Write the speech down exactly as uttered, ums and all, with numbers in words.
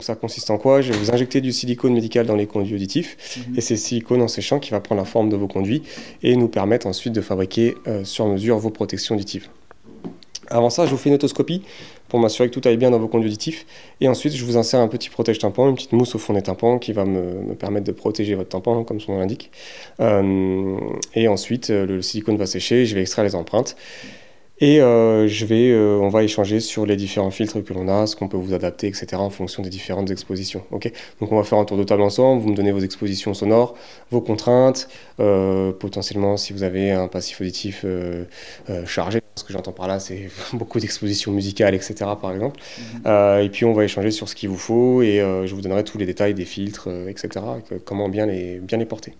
Ça consiste en quoi? Je vais vous injecter du silicone médical dans les conduits auditifs Mhm. et c'est ce silicone en séchant qui va prendre la forme de vos conduits et nous permettre ensuite de fabriquer euh, sur mesure vos protections auditives. Avant ça, je vous fais une otoscopie pour m'assurer que tout aille bien dans vos conduits auditifs et ensuite je vous insère un petit protège-tympan, une petite mousse au fond des tympans qui va me, me permettre de protéger votre tympan comme son nom l'indique. Euh, et ensuite, euh, le silicone va sécher, je vais extraire les empreintes. Et euh, je vais, euh, on va échanger sur les différents filtres que l'on a, ce qu'on peut vous adapter, et cetera en fonction des différentes expositions. Okay, donc on va faire un tour de table ensemble, vous me donnez vos expositions sonores, vos contraintes, euh, potentiellement si vous avez un passif auditif euh, euh, chargé, ce que j'entends par là c'est beaucoup d'expositions musicales, et cetera par exemple. Mhm. Euh, et puis on va échanger sur ce qu'il vous faut et euh, je vous donnerai tous les détails des filtres, euh, et cetera, que, comment bien les, bien les porter.